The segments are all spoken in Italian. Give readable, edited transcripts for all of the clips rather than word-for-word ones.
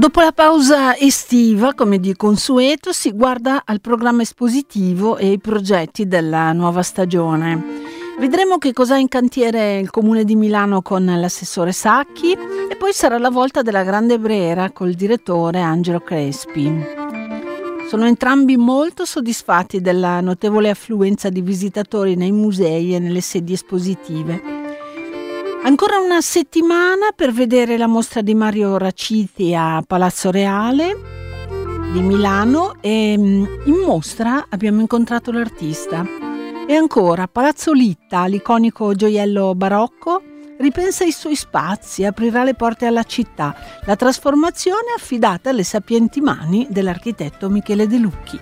Dopo la pausa estiva, come di consueto, si guarda al programma espositivo e ai progetti della nuova stagione. Vedremo che cosa ha in cantiere il Comune di Milano con l'assessore Sacchi e poi sarà la volta della Grande Brera col direttore Angelo Crespi. Sono entrambi molto soddisfatti della notevole affluenza di visitatori nei musei e nelle sedi espositive. Ancora una settimana per vedere la mostra di Mario Raciti a Palazzo Reale di Milano e in mostra abbiamo incontrato l'artista. E ancora Palazzo Litta, l'iconico gioiello barocco, ripensa i suoi spazi, aprirà le porte alla città. La trasformazione è affidata alle sapienti mani dell'architetto Michele De Lucchi.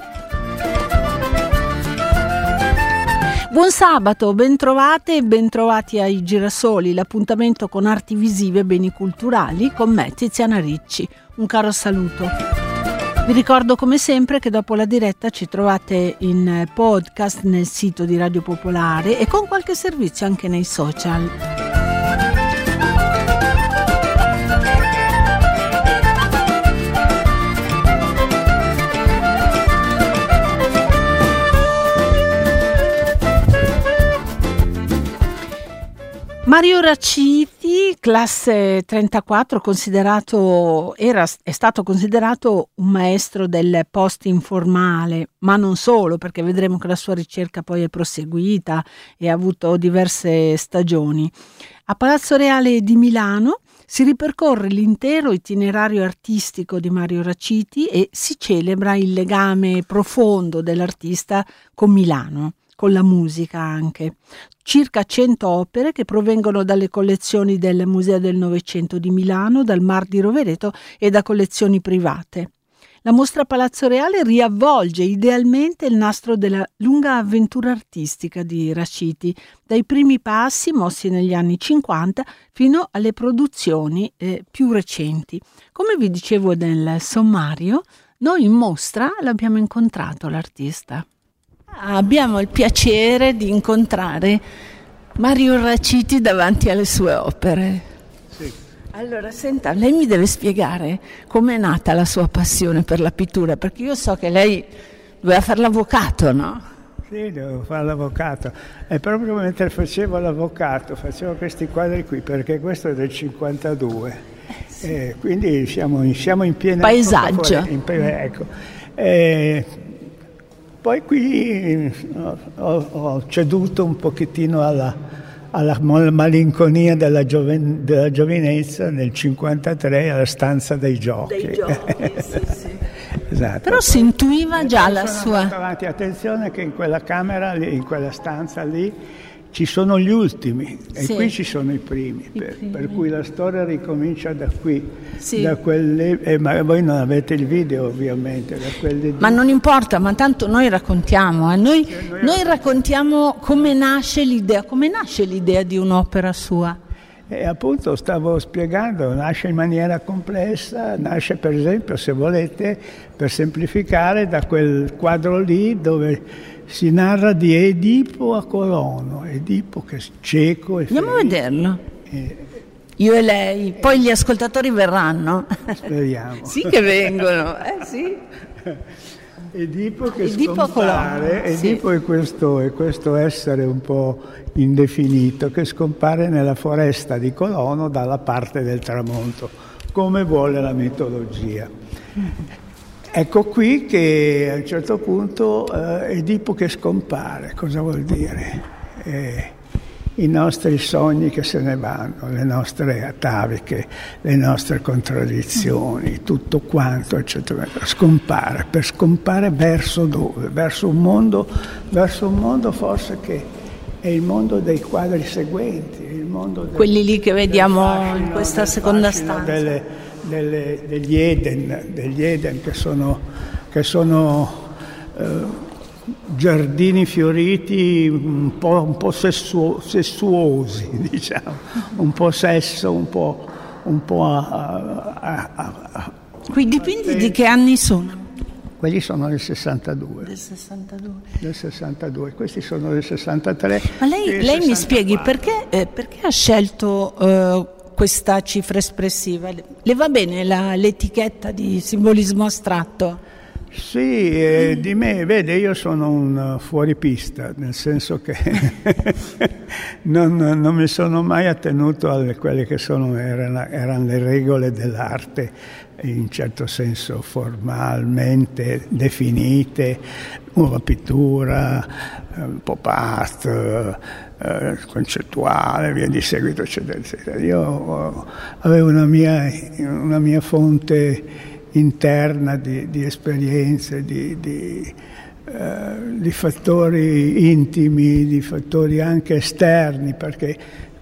Buon sabato, bentrovate e bentrovati ai Girasoli, l'appuntamento con arti visive e beni culturali con me, Tiziana Ricci. Un caro saluto. Vi ricordo come sempre che dopo la diretta ci trovate in podcast nel sito di Radio Popolare e con qualche servizio anche nei social. Mario Raciti, classe 34, è stato considerato un maestro del post informale, ma non solo, perché vedremo che la sua ricerca poi è proseguita e ha avuto diverse stagioni. A Palazzo Reale di Milano si ripercorre l'intero itinerario artistico di Mario Raciti e si celebra il legame profondo dell'artista con Milano, con la musica anche. Circa 100 opere che provengono dalle collezioni del Museo del Novecento di Milano, dal Mar di Rovereto e da collezioni private. La mostra Palazzo Reale riavvolge idealmente il nastro della lunga avventura artistica di Raciti, dai primi passi mossi negli anni 50 fino alle produzioni più recenti. Come vi dicevo nel sommario, noi in mostra l'abbiamo incontrato l'artista. Abbiamo il piacere di incontrare Mario Raciti davanti alle sue opere. Sì. Allora, senta, lei mi deve spiegare com'è nata la sua passione per la pittura, perché io so che lei doveva fare l'avvocato, no? Sì, devo fare l'avvocato. E proprio mentre facevo l'avvocato, facevo questi quadri qui, perché questo è del 52. Sì. Quindi siamo in piena... Paesaggio. Ecco. Poi qui ho ceduto un pochettino alla malinconia della giovinezza nel 53 alla stanza dei giochi. Sì. Esatto. Però si intuiva già la sua... Avanti. Attenzione che in quella camera, in quella stanza lì, ci sono gli ultimi e sì. Qui ci sono i primi. Per cui la storia ricomincia da qui, sì. Da quelle, ma voi non avete il video ovviamente, da quelli ma non importa, ma tanto noi raccontiamo, noi raccontiamo come nasce l'idea di un'opera sua. E appunto stavo spiegando, nasce in maniera complessa, nasce per esempio, se volete, per semplificare, da quel quadro lì dove si narra di Edipo a Colono, Edipo che è cieco e andiamo a vederlo. Io e lei, poi gli ascoltatori verranno. Speriamo. Sì che vengono, sì. Edipo che Edipo scompare, Edipo sì. è questo essere un po' indefinito che scompare nella foresta di Colono dalla parte del tramonto, come vuole la mitologia. Ecco qui che a un certo punto Edipo che scompare, cosa vuol dire? I nostri sogni che se ne vanno, le nostre ataviche, le nostre contraddizioni, tutto quanto, eccetera, scompare. Per scompare verso dove? Verso un mondo forse che è il mondo dei quadri seguenti, il mondo quelli lì che vediamo in questa seconda stanza. Degli Eden che sono giardini fioriti un po' sessuosi, diciamo, un po' sesso, un po' Quei dipinti di che anni sono? Quelli sono del 62. Del 62. Questi sono del 63. Ma lei mi spieghi perché ha scelto questa cifra espressiva. Le va bene l'etichetta di simbolismo astratto? Sì, di me, vede, io sono un fuoripista, nel senso che non mi sono mai attenuto a quelle che erano le regole dell'arte, in certo senso formalmente definite, nuova pittura, pop art, concettuale, via di seguito, eccetera, eccetera. Io avevo una mia fonte interna di esperienze, di fattori intimi, di fattori anche esterni, perché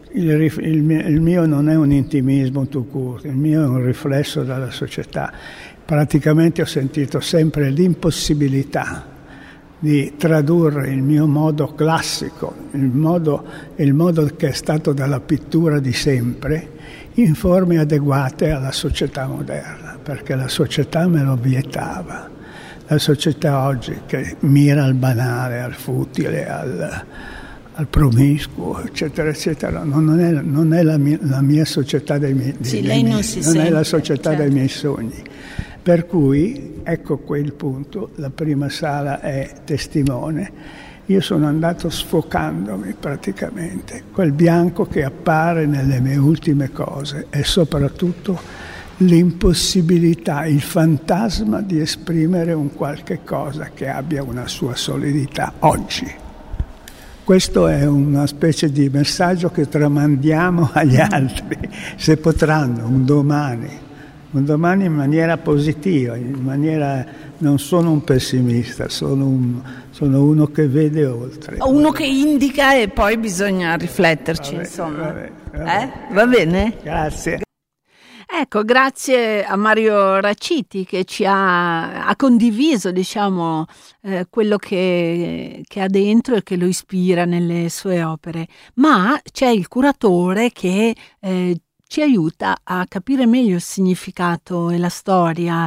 il mio non è un intimismo tout court, il mio è un riflesso dalla società. Praticamente ho sentito sempre l'impossibilità di tradurre il mio modo classico, il modo che è stato dalla pittura di sempre, in forme adeguate alla società moderna, perché la società me lo vietava. La società oggi che mira al banale, al futile, al promiscuo, eccetera, eccetera, non è la mia società dei miei non è la società dei miei sogni. Per cui, ecco qui il punto, la prima sala è testimone. Io sono andato sfocandomi praticamente. Quel bianco che appare nelle mie ultime cose è soprattutto l'impossibilità, il fantasma di esprimere un qualche cosa che abbia una sua solidità oggi. Questo è una specie di messaggio che tramandiamo agli altri, se potranno, un domani in maniera positiva, non sono un pessimista, sono uno che vede oltre. Uno che indica e poi bisogna rifletterci, insomma. Va bene? Grazie. Ecco, grazie a Mario Raciti che ci ha condiviso, diciamo, quello che ha dentro e che lo ispira nelle sue opere. Ma c'è il curatore che ci aiuta a capire meglio il significato e la storia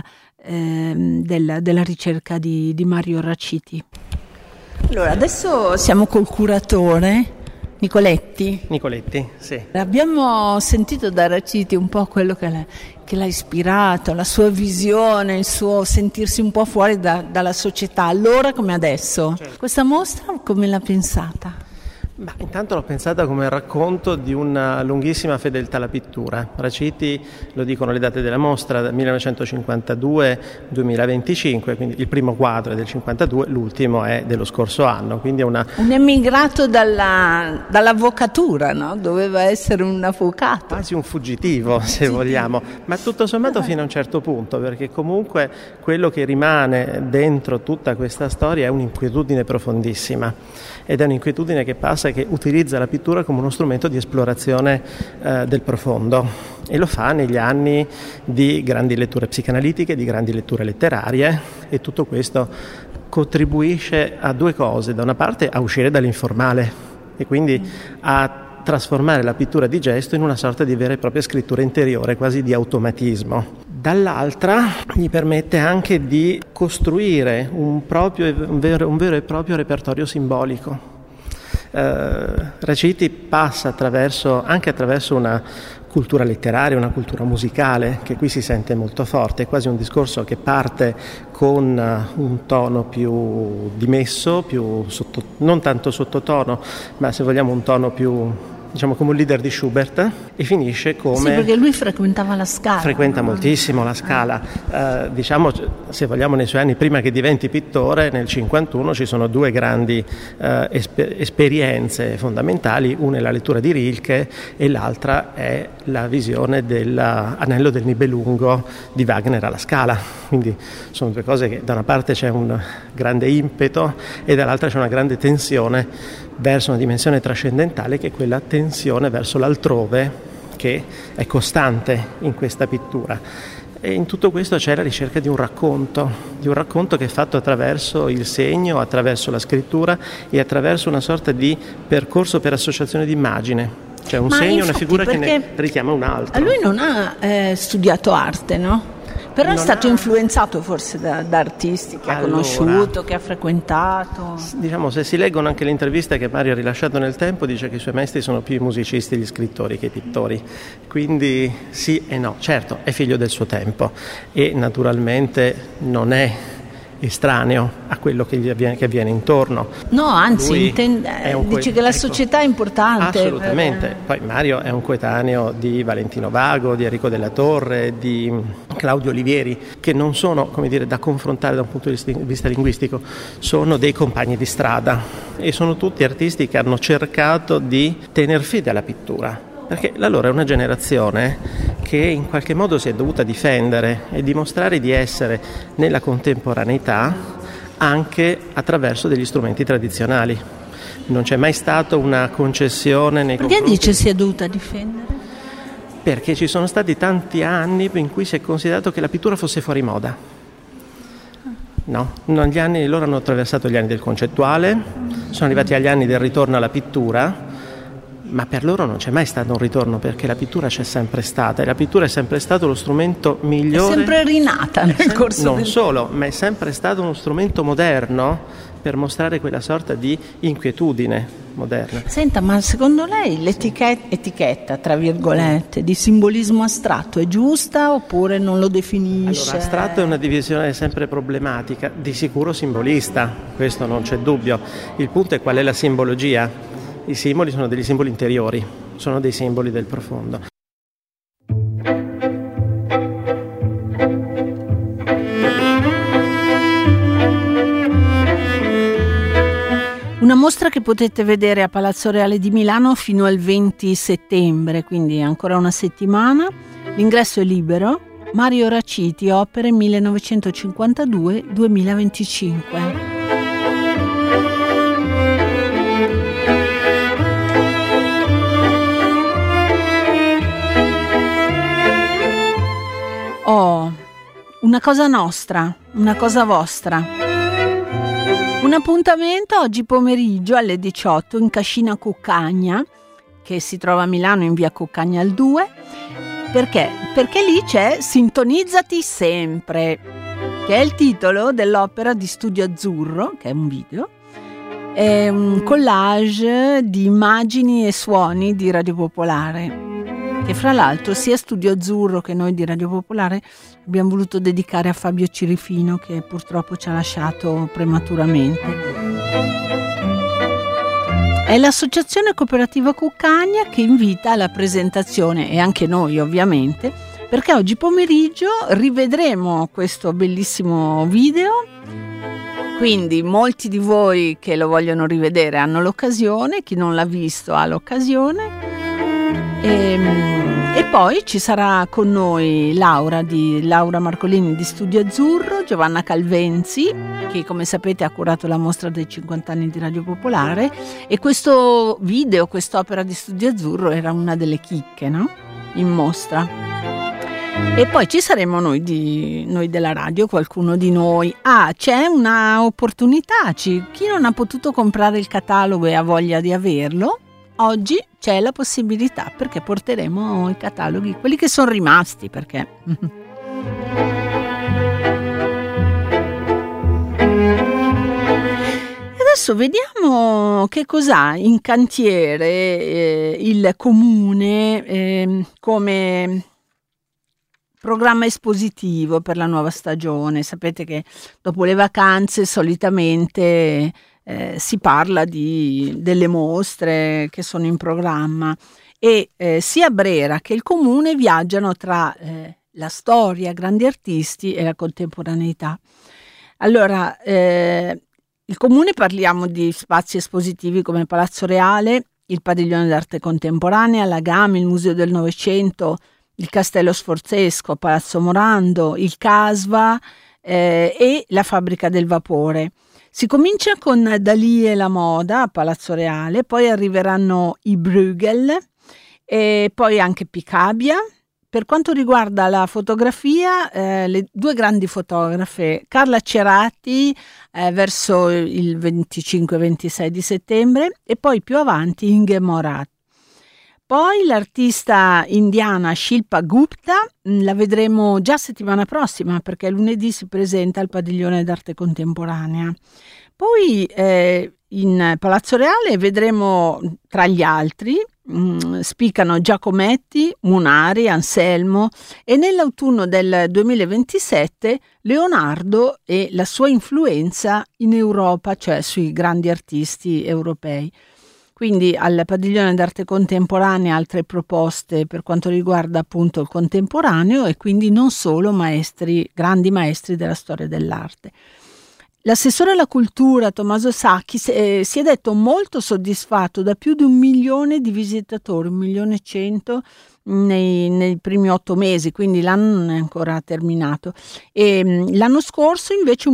della ricerca di Mario Raciti. Allora, adesso siamo col curatore Nicoletti, sì. Abbiamo sentito da Raciti un po' quello che l'ha ispirato, la sua visione, il suo sentirsi un po' fuori dalla società, allora come adesso. Certo. Questa mostra come l'ha pensata? Ma intanto l'ho pensata come racconto di una lunghissima fedeltà alla pittura. Raciti, lo dicono le date della mostra, 1952-2025, quindi il primo quadro è del 52, l'ultimo è dello scorso anno, quindi è un emigrato dall'avvocatura, no? Doveva essere un avvocato. Quasi un fuggitivo, se vogliamo, ma tutto sommato fino a un certo punto, perché comunque quello che rimane dentro tutta questa storia è un'inquietudine profondissima, ed è un'inquietudine che passa, che utilizza la pittura come uno strumento di esplorazione del profondo, e lo fa negli anni di grandi letture psicanalitiche, di grandi letture letterarie, e tutto questo contribuisce a due cose: da una parte a uscire dall'informale e quindi a trasformare la pittura di gesto in una sorta di vera e propria scrittura interiore, quasi di automatismo. Dall'altra gli permette anche di costruire un vero e proprio repertorio simbolico. Raciti passa anche attraverso una cultura letteraria, una cultura musicale che qui si sente molto forte. È quasi un discorso che parte con un tono più dimesso, non tanto sottotono, ma se vogliamo un tono più, diciamo, come un leader di Schubert, e finisce come... Sì, perché lui frequentava la Scala. Frequenta moltissimo la Scala. Diciamo, se vogliamo, nei suoi anni prima che diventi pittore, nel 51 ci sono due grandi esperienze fondamentali. Una è la lettura di Rilke e l'altra è la visione dell'Anello del Nibelungo di Wagner alla Scala. Quindi sono due cose che da una parte c'è un grande impeto e dall'altra c'è una grande tensione verso una dimensione trascendentale, che è quella tensione verso l'altrove che è costante in questa pittura. E in tutto questo c'è la ricerca di un racconto che è fatto attraverso il segno, attraverso la scrittura e attraverso una sorta di percorso per associazione di immagine. Cioè un segno, una figura che ne richiama un altro. Lui non ha studiato arte, no? Però è stato influenzato forse da artisti che ha conosciuto, che ha frequentato. Diciamo, se si leggono anche le interviste che Mario ha rilasciato nel tempo, dice che i suoi maestri sono più i musicisti, gli scrittori che i pittori. Quindi sì e no. Certo, è figlio del suo tempo e naturalmente non è estraneo a quello che avviene intorno. No, anzi, dice che la società è importante. Assolutamente. Poi Mario è un coetaneo di Valentino Vago, di Enrico della Torre, di Claudio Olivieri, che non sono, come dire, da confrontare da un punto di vista linguistico, sono dei compagni di strada e sono tutti artisti che hanno cercato di tener fede alla pittura, perché la loro è una generazione che in qualche modo si è dovuta difendere e dimostrare di essere nella contemporaneità anche attraverso degli strumenti tradizionali. Non c'è mai stata una concessione nei confronti. Perché dice si è dovuta difendere? Perché ci sono stati tanti anni in cui si è considerato che la pittura fosse fuori moda. No, loro hanno attraversato gli anni del concettuale, sono arrivati agli anni del ritorno alla pittura, ma per loro non c'è mai stato un ritorno, perché la pittura c'è sempre stata e la pittura è sempre stato lo strumento migliore. È sempre rinata nel corso non solo, ma è sempre stato uno strumento moderno per mostrare quella sorta di inquietudine moderna. Senta, ma secondo lei l'etichetta, tra virgolette, di simbolismo astratto è giusta oppure non lo definisce? Allora, astratto è una divisione sempre problematica, di sicuro simbolista, questo non c'è dubbio. Il punto è qual è la simbologia. I simboli sono degli simboli interiori, sono dei simboli del profondo. Una mostra che potete vedere a Palazzo Reale di Milano fino al 20 settembre, quindi ancora una settimana. L'ingresso è libero. Mario Raciti, opere 1952-2025. Oh, una cosa nostra, una cosa vostra. Un appuntamento oggi pomeriggio alle 18 in Cascina Cuccagna, che si trova a Milano in via Cuccagna al 2. Perché? Perché lì c'è Sintonizzati sempre, che è il titolo dell'opera di Studio Azzurro, che è un video. È un collage di immagini e suoni di Radio Popolare, che fra l'altro sia Studio Azzurro che noi di Radio Popolare abbiamo voluto dedicare a Fabio Cirifino, che purtroppo ci ha lasciato prematuramente. È l'Associazione Cooperativa Cuccagna che invita alla presentazione, e anche noi ovviamente, perché oggi pomeriggio rivedremo questo bellissimo video. Quindi molti di voi che lo vogliono rivedere hanno l'occasione, chi non l'ha visto ha l'occasione. E poi ci sarà con noi Laura Marcolini di Studio Azzurro, Giovanna Calvenzi, che come sapete ha curato la mostra dei 50 anni di Radio Popolare, e questo video, quest'opera di Studio Azzurro era una delle chicche, no? In mostra. E poi ci saremo noi della radio, qualcuno di noi. C'è una opportunità, chi non ha potuto comprare il catalogo e ha voglia di averlo, oggi c'è la possibilità, perché porteremo i cataloghi, quelli che sono rimasti, perché adesso vediamo che cos'ha in cantiere il comune come programma espositivo per la nuova stagione. Sapete che dopo le vacanze solitamente si parla delle mostre che sono in programma, e sia Brera che il comune viaggiano tra la storia, grandi artisti e la contemporaneità. Allora, il comune, parliamo di spazi espositivi come Palazzo Reale, il Padiglione d'Arte Contemporanea, la GAM, il Museo del Novecento, il Castello Sforzesco, Palazzo Morando, il Casva e la Fabbrica del Vapore. Si comincia con Dalì e la moda a Palazzo Reale, poi arriveranno i Bruegel e poi anche Picabia. Per quanto riguarda la fotografia, le due grandi fotografe, Carla Cerati verso il 25-26 di settembre e poi più avanti Inge Morat. Poi l'artista indiana Shilpa Gupta la vedremo già settimana prossima, perché lunedì si presenta al Padiglione d'Arte Contemporanea. Poi in Palazzo Reale vedremo tra gli altri spiccano Giacometti, Munari, Anselmo e nell'autunno del 2027 Leonardo e la sua influenza in Europa, cioè sui grandi artisti europei. Quindi al Padiglione d'Arte Contemporanea altre proposte per quanto riguarda appunto il contemporaneo e quindi non solo grandi maestri della storia dell'arte. L'assessore alla cultura Tommaso Sacchi si è detto molto soddisfatto da più di 1 milione di visitatori, 1.100.000 nei primi 8 mesi, quindi l'anno non è ancora terminato. E l'anno scorso invece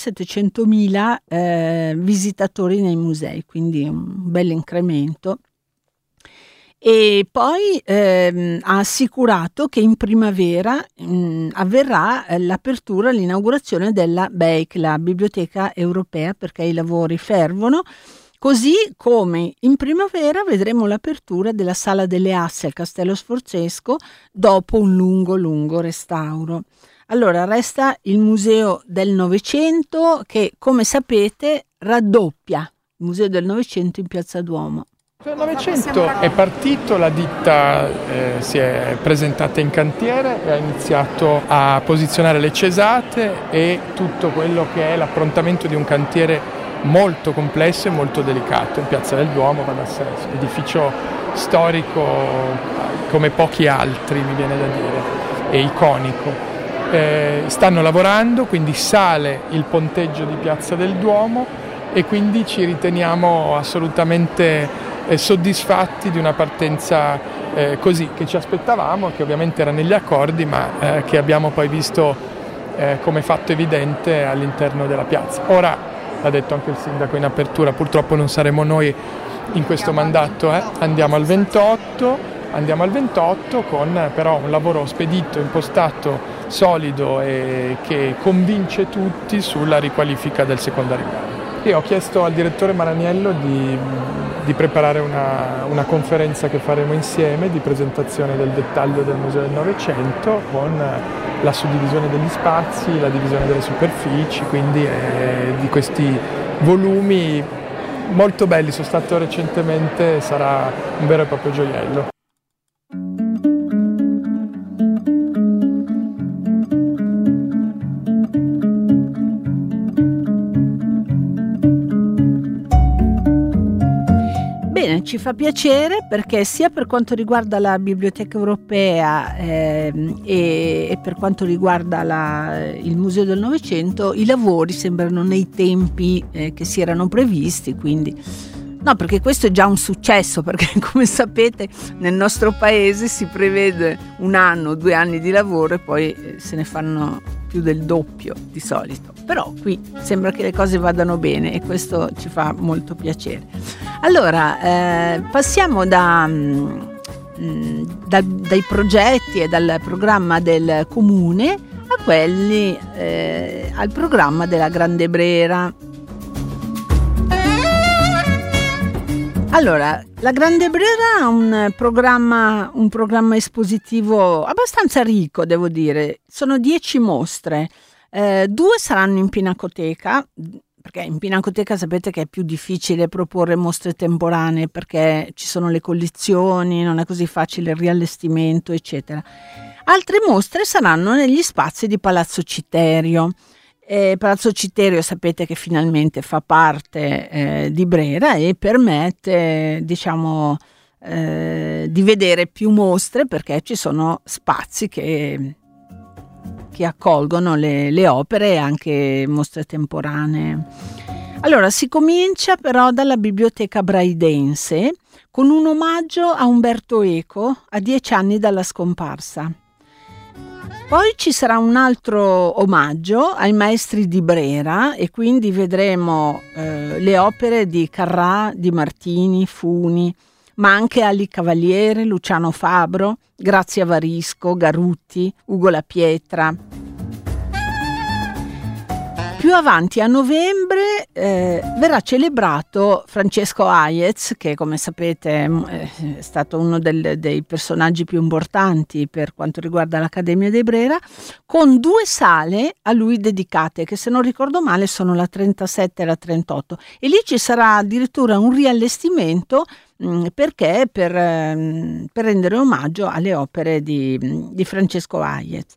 1.700.000 visitatori nei musei, quindi un bel incremento. E poi ha assicurato che in primavera avverrà l'apertura, l'inaugurazione della BEIC, la Biblioteca Europea, perché i lavori fervono, così come in primavera vedremo l'apertura della Sala delle Asse al Castello Sforzesco dopo un lungo restauro. Allora resta il Museo del Novecento che, come sapete, raddoppia il Museo del Novecento in Piazza Duomo. Nel Novecento è partito, la ditta si è presentata in cantiere e ha iniziato a posizionare le cesate e tutto quello che è l'approntamento di un cantiere molto complesso e molto delicato. In Piazza del Duomo va da sé, edificio storico come pochi altri, mi viene da dire, e iconico. Stanno lavorando, quindi sale il ponteggio di Piazza del Duomo e quindi ci riteniamo assolutamente soddisfatti di una partenza così che ci aspettavamo, che ovviamente era negli accordi, ma che abbiamo poi visto come fatto evidente all'interno della piazza. Ora, l'ha detto anche il sindaco in apertura, purtroppo non saremo noi in questo mandato, andiamo al 28 con però un lavoro spedito, impostato, solido e che convince tutti sulla riqualifica del secondario. Io ho chiesto al direttore Maraniello di preparare una conferenza che faremo insieme di presentazione del dettaglio del Museo del Novecento con la suddivisione degli spazi, la divisione delle superfici, quindi di questi volumi molto belli. Sono stato recentemente, sarà un vero e proprio gioiello. Ci fa piacere perché sia per quanto riguarda la Biblioteca Europea e per quanto riguarda il Museo del Novecento i lavori sembrano nei tempi che si erano previsti, quindi no, perché questo è già un successo, perché come sapete nel nostro paese si prevede 1 anno, 2 anni di lavoro e poi se ne fanno più del doppio di solito, però qui sembra che le cose vadano bene e questo ci fa molto piacere. Allora passiamo dai progetti e dal programma del comune a quelli al programma della Grande Brera. Allora, la Grande Brera ha un programma espositivo abbastanza ricco, devo dire. Sono 10 mostre, 2 saranno in Pinacoteca, perché in Pinacoteca sapete che è più difficile proporre mostre temporanee perché ci sono le collezioni, non è così facile il riallestimento, eccetera. Altre mostre saranno negli spazi di Palazzo Citerio. Palazzo Citerio sapete che finalmente fa parte di Brera e permette, diciamo, di vedere più mostre perché ci sono spazi che accolgono le opere e anche mostre temporanee. Allora, si comincia però dalla Biblioteca Braidense con un omaggio a Umberto Eco a 10 anni dalla scomparsa. Poi ci sarà un altro omaggio ai maestri di Brera e quindi vedremo le opere di Carrà, di Martini, Funi, ma anche Ali Cavaliere, Luciano Fabro, Grazia Varisco, Garutti, Ugo La Pietra. Più avanti a novembre verrà celebrato Francesco Hayez, che come sapete è stato uno dei personaggi più importanti per quanto riguarda l'Accademia dei Brera, con 2 sale a lui dedicate, che se non ricordo male sono la 37 e la 38, e lì ci sarà addirittura un riallestimento perché per rendere omaggio alle opere di Francesco Hayez.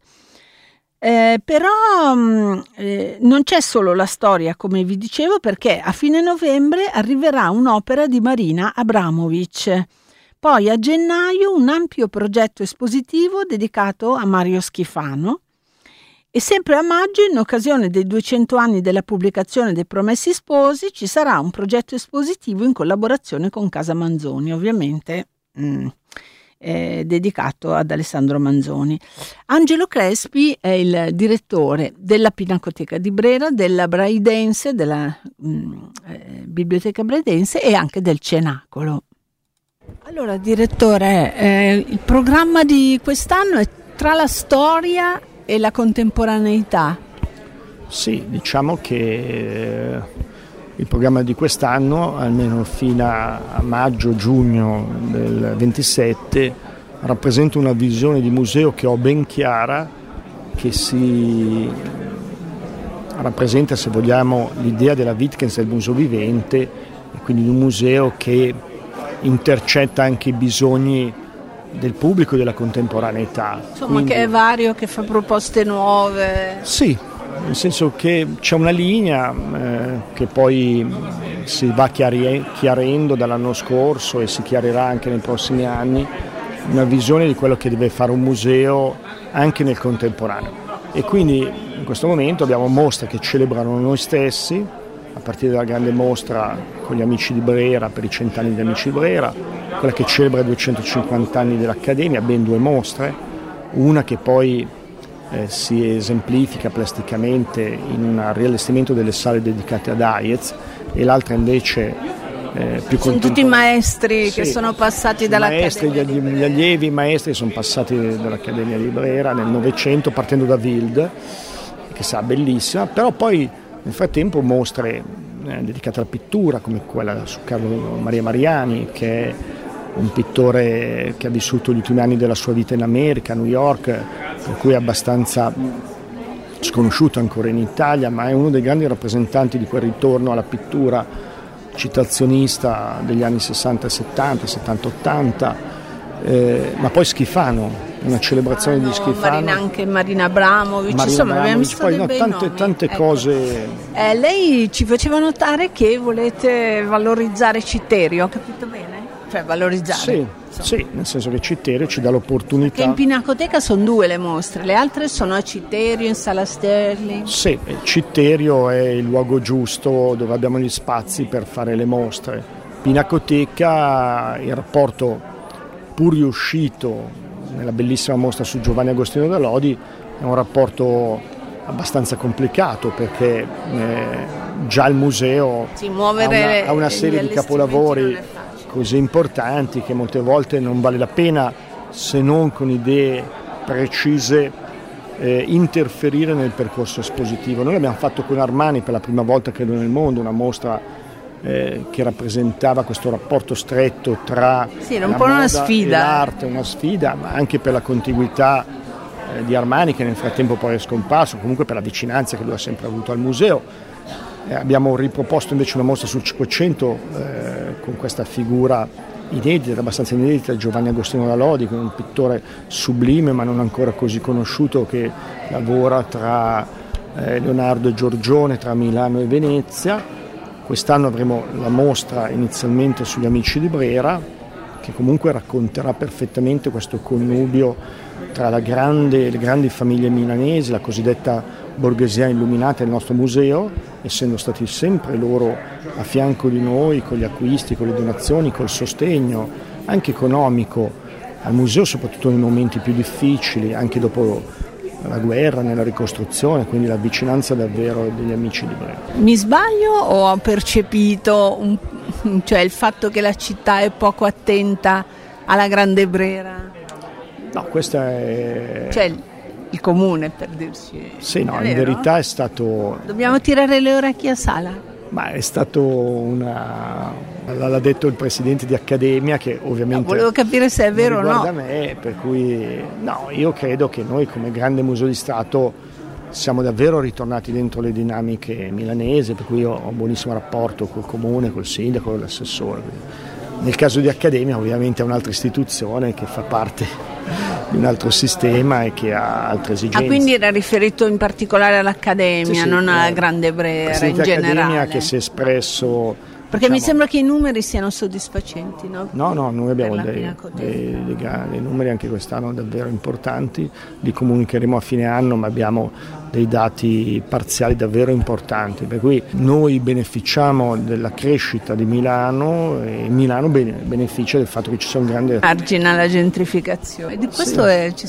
Però non c'è solo la storia, come vi dicevo, perché a fine novembre arriverà un'opera di Marina Abramovic. Poi a gennaio un ampio progetto espositivo dedicato a Mario Schifano, e sempre a maggio, in occasione dei 200 anni della pubblicazione dei Promessi Sposi, ci sarà un progetto espositivo in collaborazione con Casa Manzoni, ovviamente dedicato ad Alessandro Manzoni. Angelo Crespi è il direttore della Pinacoteca di Brera, della Braidense, della Biblioteca Braidense e anche del Cenacolo. Allora, direttore, il programma di quest'anno è tra la storia e la contemporaneità. Sì, diciamo che il programma di quest'anno, almeno fino a maggio-giugno del 27, rappresenta una visione di museo che ho ben chiara, che si rappresenta, se vogliamo, l'idea della Wittgenstein del museo vivente, e quindi di un museo che intercetta anche i bisogni del pubblico e della contemporaneità. Insomma, quindi, che è vario, che fa proposte nuove. Sì, nel senso che c'è una linea che poi si va chiarendo dall'anno scorso e si chiarirà anche nei prossimi anni, una visione di quello che deve fare un museo anche nel contemporaneo. E quindi in questo momento abbiamo mostre che celebrano noi stessi, a partire dalla grande mostra con gli Amici di Brera per i 100 anni degli Amici di Brera, quella che celebra i 250 anni dell'Accademia, ben 2 mostre, una che poi si esemplifica plasticamente in un riallestimento delle sale dedicate ad Hayez, e l'altra invece più sono tutti maestri, sì, che sono passati dall'Accademia. Gli allievi maestri sono passati dall'Accademia di Brera nel Novecento, partendo da Wild, che sarà bellissima, però poi nel frattempo mostre dedicate alla pittura, come quella su Carlo Maria Mariani, che è un pittore che ha vissuto gli ultimi anni della sua vita in America, a New York, per cui è abbastanza sconosciuto ancora in Italia, ma è uno dei grandi rappresentanti di quel ritorno alla pittura citazionista degli anni 60 e 70, 70-80, ma poi Schifano, una celebrazione di Schifano. Anche Marina Abramovic, insomma abbiamo visto tante cose. Lei ci faceva notare che volete valorizzare Citterio, ho capito bene? Cioè valorizzare. Sì, nel senso che Citterio ci dà l'opportunità. Che in Pinacoteca sono 2 le mostre, le altre sono a Citterio, in Sala Sterling. Sì, Citterio è il luogo giusto dove abbiamo gli spazi per fare le mostre. Pinacoteca, il rapporto pur riuscito nella bellissima mostra su Giovanni Agostino da Lodi, è un rapporto abbastanza complicato, perché già il museo ha una serie di capolavori così importanti che molte volte non vale la pena, se non con idee precise, interferire nel percorso espositivo. Noi l'abbiamo fatto con Armani per la prima volta, credo, nel mondo, una mostra che rappresentava questo rapporto stretto tra era un po' una sfida, e l'arte, una sfida, ma anche per la contiguità di Armani, che nel frattempo poi è scomparso, comunque per la vicinanza che lui ha sempre avuto al museo. Abbiamo riproposto invece una mostra sul Cinquecento con questa figura inedita, abbastanza inedita, Giovanni Agostino da Lodi, che è un pittore sublime ma non ancora così conosciuto, che lavora tra Leonardo e Giorgione, tra Milano e Venezia. Quest'anno avremo la mostra inizialmente sugli Amici di Brera, che comunque racconterà perfettamente questo connubio tra le grandi famiglie milanesi, la cosiddetta borghesia illuminata del nostro museo, essendo stati sempre loro a fianco di noi con gli acquisti, con le donazioni, col sostegno anche economico al museo, soprattutto nei momenti più difficili, anche dopo la guerra, nella ricostruzione, quindi la vicinanza davvero degli Amici di Brera. Mi sbaglio o ho percepito cioè il fatto che la città è poco attenta alla Grande Brera? No, questa è... Cioè, il comune, per dirci. Sì, no, in verità è stato... Dobbiamo tirare le orecchie a Sala? Ma è stato l'ha detto il presidente di Accademia, che ovviamente... No, volevo capire se è vero o no. Riguarda me, per cui no, io credo che noi come grande museo di Stato siamo davvero ritornati dentro le dinamiche milanesi, per cui io ho un buonissimo rapporto col comune, col sindaco, con l'assessore. Nel caso di Accademia ovviamente è un'altra istituzione che fa parte di un altro sistema e che ha altre esigenze. Quindi era riferito in particolare all'Accademia, sì, non alla Grande Brera in generale. Accademia che si è espresso... Perché mi sembra che i numeri siano soddisfacenti, no? No, noi abbiamo dei numeri anche quest'anno davvero importanti, li comunicheremo a fine anno, ma abbiamo dei dati parziali davvero importanti, per cui noi beneficiamo della crescita di Milano e Milano beneficia del fatto che ci sia un grande... Argina la gentrificazione, di questo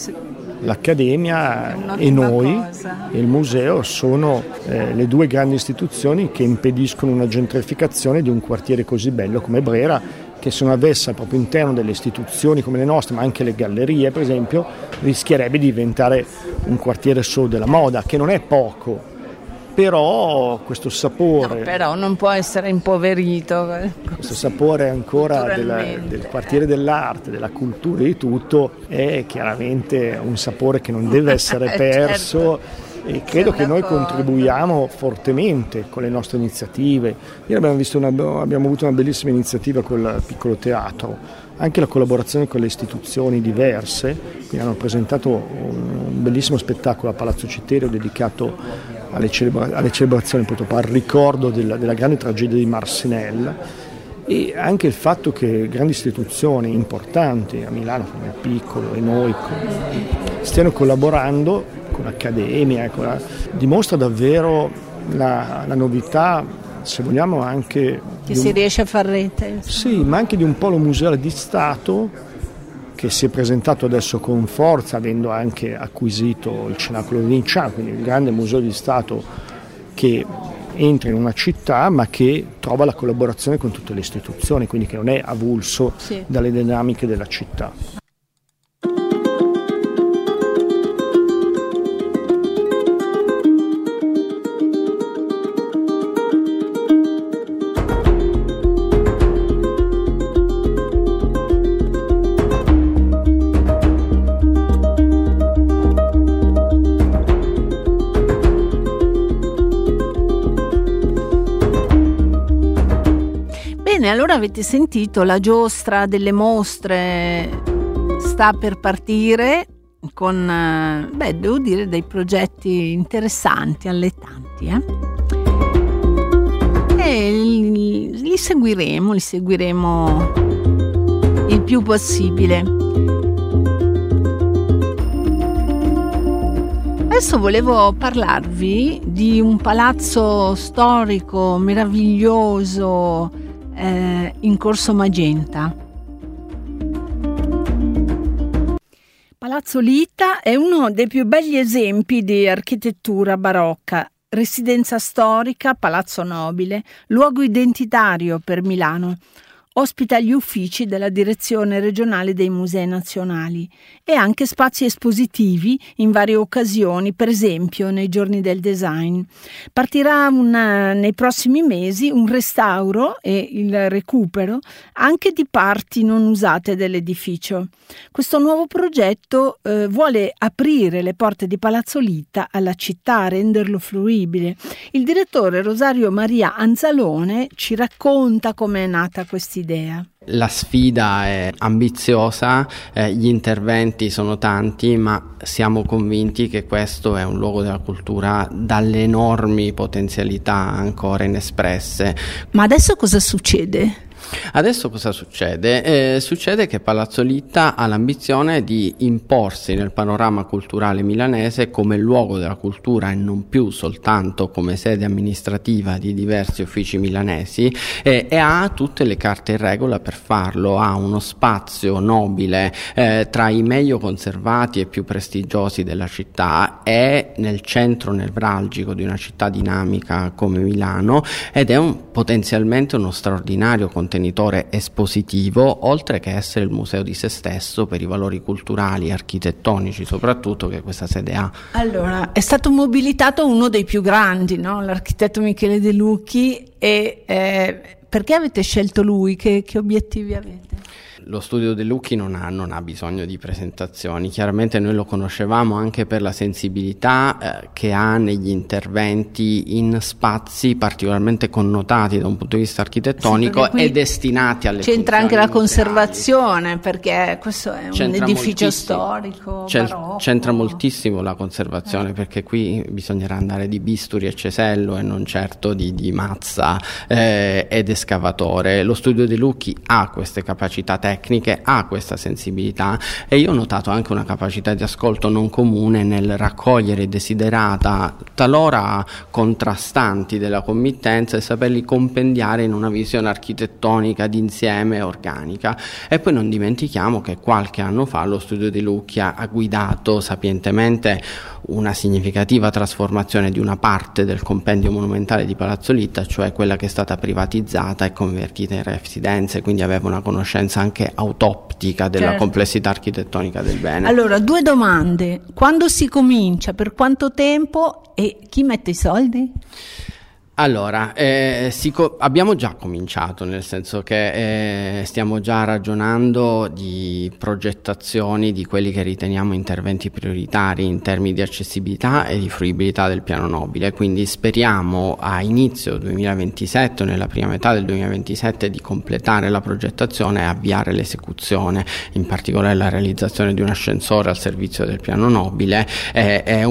L'Accademia e noi e il museo sono le due grandi istituzioni che impediscono una gentrificazione di un quartiere così bello come Brera, che se non avesse al proprio interno delle istituzioni come le nostre, ma anche le gallerie per esempio, rischierebbe di diventare un quartiere solo della moda, che non è poco. Però questo sapore... No, però non può essere impoverito. Questo sapore ancora del quartiere dell'arte, della cultura e di tutto, è chiaramente un sapore che non deve essere perso. Certo. E credo che noi contribuiamo fortemente con le nostre iniziative. Ieri abbiamo avuto una bellissima iniziativa col piccolo teatro, anche la collaborazione con le istituzioni diverse, quindi hanno presentato un bellissimo spettacolo a Palazzo Citerio dedicato alle celebrazioni, purtroppo al ricordo della grande tragedia di Marcinelle, e anche il fatto che grandi istituzioni importanti a Milano come il Piccolo e noi stiano collaborando con l'Accademia, dimostra davvero la novità, se vogliamo anche... Che si riesce a far rete. Sì, ma anche di un polo museale di Stato che si è presentato adesso con forza, avendo anche acquisito il Cenacolo di Vinciano, quindi un grande museo di Stato che entra in una città ma che trova la collaborazione con tutte le istituzioni, quindi che non è avulso dalle dinamiche della città. Allora avete sentito, la giostra delle mostre sta per partire con, devo dire, dei progetti interessanti, allettanti. E li seguiremo il più possibile. Adesso volevo parlarvi di un palazzo storico meraviglioso in Corso Magenta. Palazzo Lita è uno dei più begli esempi di architettura barocca, residenza storica, palazzo nobile, luogo identitario per Milano. Ospita gli uffici della Direzione Regionale dei Musei Nazionali e anche spazi espositivi in varie occasioni, per esempio nei Giorni del Design. Partirà nei prossimi mesi un restauro e il recupero anche di parti non usate dell'edificio. Questo nuovo progetto vuole aprire le porte di Palazzo Lita alla città, renderlo fruibile. Il direttore Rosario Maria Anzalone ci racconta come è nata questa idea. La sfida è ambiziosa, gli interventi sono tanti, ma siamo convinti che questo è un luogo della cultura dalle enormi potenzialità ancora inespresse. Ma adesso cosa succede? Adesso cosa succede? Succede che Palazzo Lita ha l'ambizione di imporsi nel panorama culturale milanese come luogo della cultura e non più soltanto come sede amministrativa di diversi uffici milanesi, e ha tutte le carte in regola per farlo. Ha uno spazio nobile tra i meglio conservati e più prestigiosi della città, è è nel centro nevralgico di una città dinamica come Milano ed è potenzialmente uno straordinario contenitore espositivo, oltre che essere il museo di se stesso per i valori culturali e architettonici soprattutto che questa sede ha. Allora, è stato mobilitato uno dei più grandi, no? L'architetto Michele De Lucchi, e perché avete scelto lui? Che obiettivi avete? Lo studio De Lucchi non ha bisogno di presentazioni, chiaramente noi lo conoscevamo anche per la sensibilità che ha negli interventi in spazi particolarmente connotati da un punto di vista architettonico e destinati alle funzioni c'entra anche la museali. Conservazione, perché questo è un edificio storico, barocco. C'entra moltissimo la conservazione, perché qui bisognerà andare di bisturi e cesello e non certo di mazza ed escavatore. Lo studio De Lucchi ha queste capacità tecniche, ha questa sensibilità, e io ho notato anche una capacità di ascolto non comune nel raccogliere i desiderata talora contrastanti della committenza e saperli compendiare in una visione architettonica d'insieme organica. E poi non dimentichiamo che qualche anno fa lo studio De Lucchi ha guidato sapientemente una significativa trasformazione di una parte del compendio monumentale di Palazzo Litta, cioè quella che è stata privatizzata e convertita in residenze, quindi aveva una conoscenza anche autoptica della complessità architettonica del bene. Allora, 2 domande: quando si comincia, per quanto tempo e chi mette i soldi? Allora, abbiamo già cominciato, nel senso che stiamo già ragionando di progettazioni di quelli che riteniamo interventi prioritari in termini di accessibilità e di fruibilità del piano nobile, quindi speriamo a inizio 2027, nella prima metà del 2027, di completare la progettazione e avviare l'esecuzione, in particolare la realizzazione di un ascensore al servizio del piano nobile e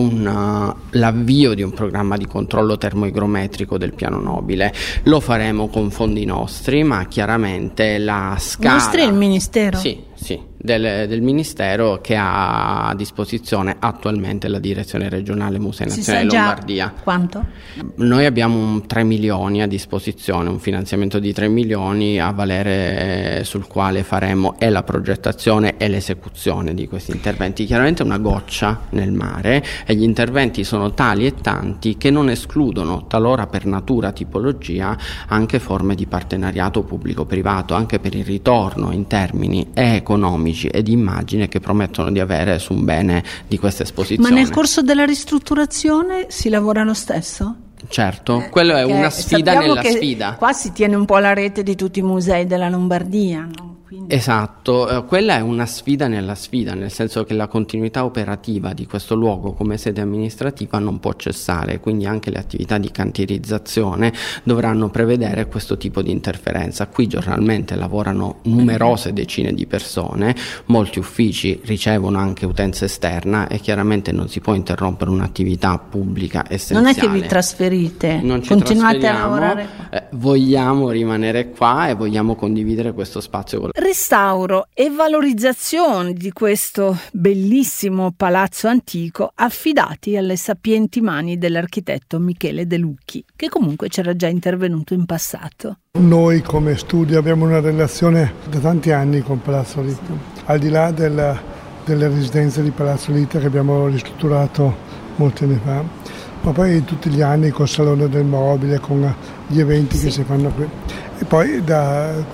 l'avvio di un programma di controllo termoigrometrico del piano nobile. Lo faremo con fondi nostri, ma chiaramente la scala... Nostri è il Ministero? Sì, del Ministero, che ha a disposizione attualmente la Direzione Regionale Musei Nazionali Lombardia. Quanto? Noi abbiamo 3 milioni a disposizione, un finanziamento di 3 milioni a valere sul quale faremo e la progettazione e l'esecuzione di questi interventi. Chiaramente è una goccia nel mare e gli interventi sono tali e tanti che non escludono, talora per natura, tipologia, anche forme di partenariato pubblico-privato, anche per il ritorno in termini economici e di immagine che promettono di avere su un bene di questa esposizione. Ma nel corso della ristrutturazione si lavora lo stesso? Certo, quello è una sfida nella sfida. Qua si tiene un po' la rete di tutti i musei della Lombardia, no? Esatto, quella è una sfida nella sfida, nel senso che la continuità operativa di questo luogo come sede amministrativa non può cessare, quindi anche le attività di cantierizzazione dovranno prevedere questo tipo di interferenza. Qui giornalmente lavorano numerose decine di persone, molti uffici ricevono anche utenza esterna e chiaramente non si può interrompere un'attività pubblica essenziale. Non è che vi trasferite, continuate a lavorare qua. Vogliamo rimanere qua e vogliamo condividere questo spazio con restauro e valorizzazione di questo bellissimo palazzo antico affidati alle sapienti mani dell'architetto Michele De Lucchi, che comunque c'era già intervenuto in passato. Noi come studio abbiamo una relazione da tanti anni con Palazzo Litta, al di là delle residenze di Palazzo Litta che abbiamo ristrutturato molti anni fa, ma poi tutti gli anni col Salone del Mobile, con gli eventi che si fanno qui. E poi dal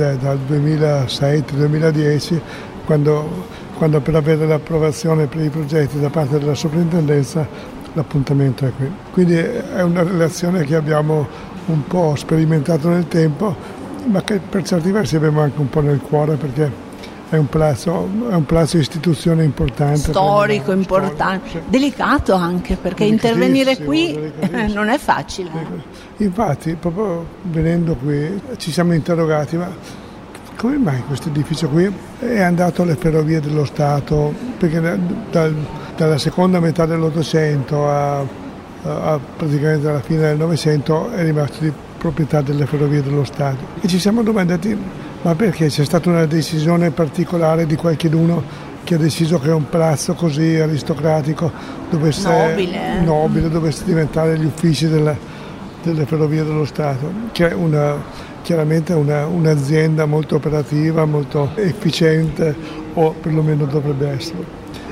2006-2010, quando per avere l'approvazione per i progetti da parte della soprintendenza, l'appuntamento è qui. Quindi è una relazione che abbiamo un po' sperimentato nel tempo, ma che per certi versi abbiamo anche un po' nel cuore, perché è un palazzo istituzione importante. Storico, importante, sì. Delicato anche, perché intervenire qui non è facile. Infatti, proprio venendo qui, ci siamo interrogati, ma come mai questo edificio qui è andato alle Ferrovie dello Stato? Perché dalla seconda metà dell'Ottocento a praticamente alla fine del Novecento è rimasto di proprietà delle Ferrovie dello Stato. E ci siamo domandati, ma perché c'è stata una decisione particolare di qualcheduno che ha deciso che un palazzo così aristocratico nobile dovesse diventare gli uffici delle Ferrovie dello Stato, che è chiaramente un'azienda molto operativa, molto efficiente, o perlomeno dovrebbe essere.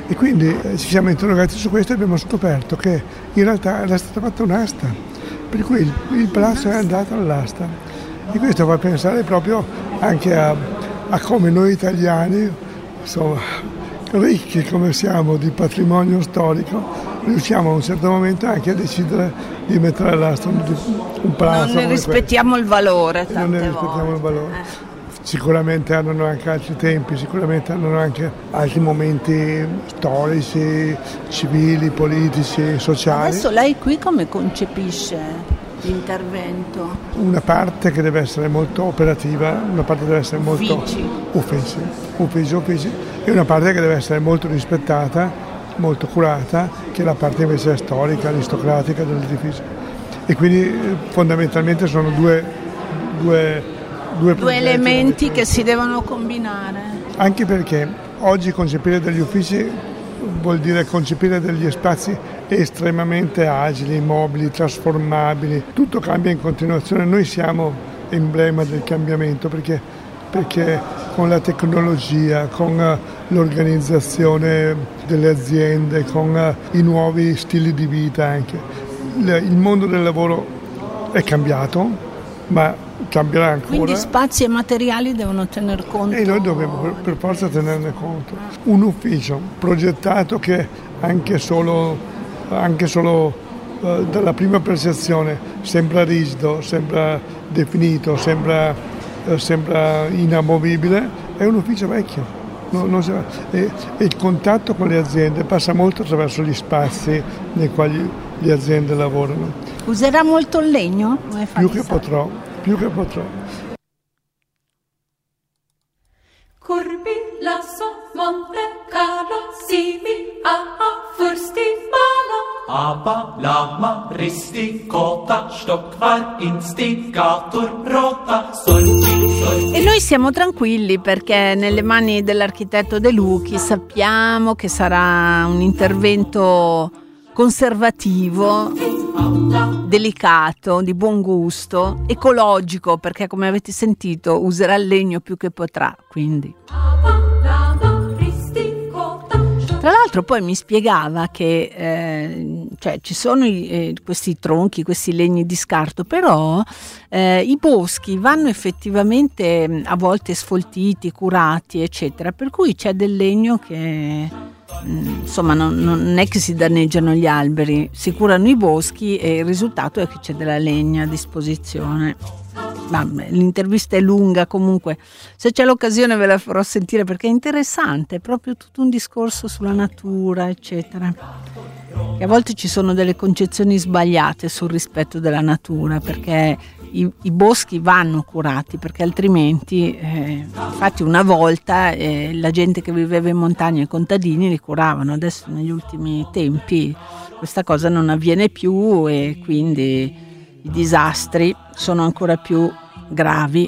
E quindi ci siamo interrogati su questo e abbiamo scoperto che in realtà era stata fatta un'asta, per cui il palazzo è andato all'asta. E questo fa pensare proprio anche a come noi italiani, insomma, ricchi come siamo di patrimonio storico, riusciamo a un certo momento anche a decidere di mettere all'asta un palazzo. Non ne rispettiamo il valore tante Non ne rispettiamo il valore. Sicuramente hanno anche altri tempi, sicuramente hanno anche altri momenti storici, civili, politici, sociali. Adesso lei qui come concepisce l'intervento? Una parte che deve essere molto operativa, una parte deve essere molto uffici, e una parte che deve essere molto rispettata, molto curata, che è la parte invece storica, aristocratica dell'edificio. E quindi fondamentalmente sono due elementi che si devono combinare. Anche perché oggi concepire degli uffici vuol dire concepire degli spazi estremamente agili, mobili, trasformabili. Tutto cambia in continuazione. Noi siamo emblema del cambiamento perché con la tecnologia, con l'organizzazione delle aziende, con i nuovi stili di vita anche, il mondo del lavoro è cambiato, ma cambierà ancora. Quindi spazi e materiali devono tener conto. E noi dobbiamo per forza tenerne conto. Un ufficio progettato che anche solo dalla prima percezione sembra rigido, sembra definito, sembra inamovibile, è un ufficio vecchio. E il contatto con le aziende passa molto attraverso gli spazi nei quali le aziende lavorano. Userà molto il legno? Più che potrò. Curbi lasso Monte Carlo Simi Furstifala Aber lama risti Kota Stockvar Instigator Rota Sorgi. E noi siamo tranquilli perché nelle mani dell'architetto De Lucchi sappiamo che sarà un intervento conservativo, delicato, di buon gusto, ecologico, perché come avete sentito userà il legno più che potrà, quindi. Tra l'altro poi mi spiegava che ci sono questi tronchi, questi legni di scarto, però i boschi vanno effettivamente a volte sfoltiti, curati, eccetera, per cui c'è del legno che insomma non è che si danneggiano gli alberi, si curano i boschi e il risultato è che c'è della legna a disposizione. Vabbè, l'intervista è lunga, comunque se c'è l'occasione ve la farò sentire perché è interessante, è proprio tutto un discorso sulla natura, eccetera. E a volte ci sono delle concezioni sbagliate sul rispetto della natura, perché i boschi vanno curati, perché altrimenti infatti una volta la gente che viveva in montagna, i contadini, li curavano. Adesso negli ultimi tempi questa cosa non avviene più e quindi i disastri sono ancora più gravi.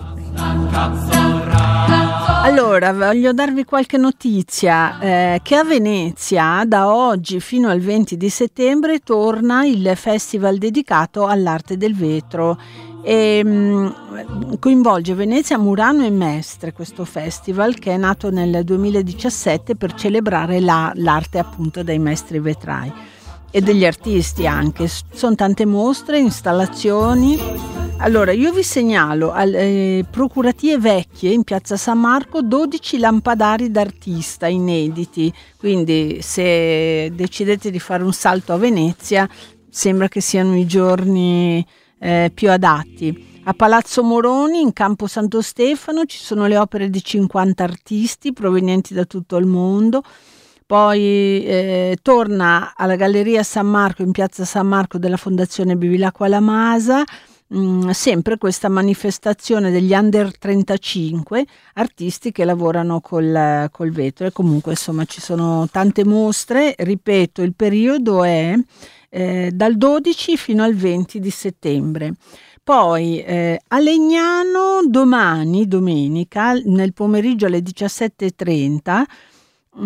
Allora, voglio darvi qualche notizia, che a Venezia da oggi fino al 20 di settembre torna il festival dedicato all'arte del vetro. Coinvolge Venezia, Murano e Mestre, questo festival che è nato nel 2017 per celebrare l'arte appunto dei maestri vetrai e degli artisti anche. Sono tante mostre, installazioni. Allora io vi segnalo Procuratie Vecchie in piazza San Marco 12 lampadari d'artista inediti, quindi se decidete di fare un salto a Venezia sembra che siano i giorni più adatti. A Palazzo Moroni in Campo Santo Stefano ci sono le opere di 50 artisti provenienti da tutto il mondo. Poi torna alla Galleria San Marco in piazza San Marco della Fondazione Bevilacqua La Masa, sempre questa manifestazione degli under 35 artisti che lavorano col vetro, e comunque insomma ci sono tante mostre. Ripeto, il periodo è dal 12 fino al 20 di settembre. Poi a Legnano domani, domenica, nel pomeriggio alle 17:30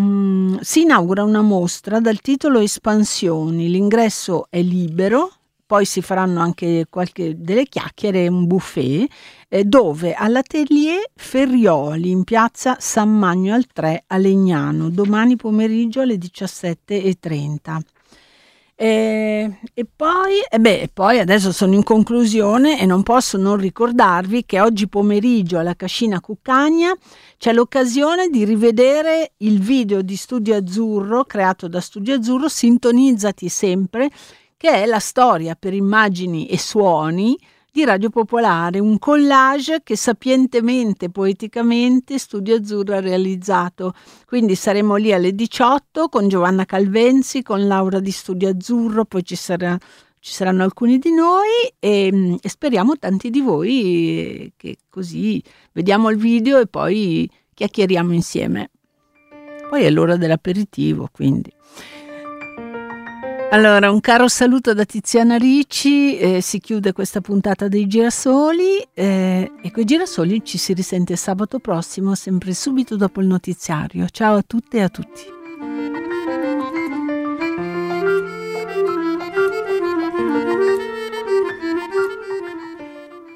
si inaugura una mostra dal titolo Espansioni. L'ingresso è libero, poi si faranno anche delle chiacchiere, un buffet, dove all'Atelier Ferrioli in piazza San Magno al 3 a Legnano, domani pomeriggio alle 17:30. E poi adesso sono in conclusione e non posso non ricordarvi che oggi pomeriggio alla Cascina Cuccagna c'è l'occasione di rivedere il video di Studio Azzurro, creato da Studio Azzurro, Sintonizzati sempre, che è la storia per immagini e suoni di Radio Popolare, un collage che sapientemente, poeticamente Studio Azzurro ha realizzato. Quindi saremo lì alle 18 con Giovanna Calvenzi, con Laura di Studio Azzurro, poi ci saranno alcuni di noi e speriamo tanti di voi, che così vediamo il video e poi chiacchieriamo insieme. Poi è l'ora dell'aperitivo, quindi. Allora, un caro saluto da Tiziana Ricci, si chiude questa puntata dei Girasoli e coi Girasoli ci si risente sabato prossimo, sempre subito dopo il notiziario. Ciao a tutte e a tutti.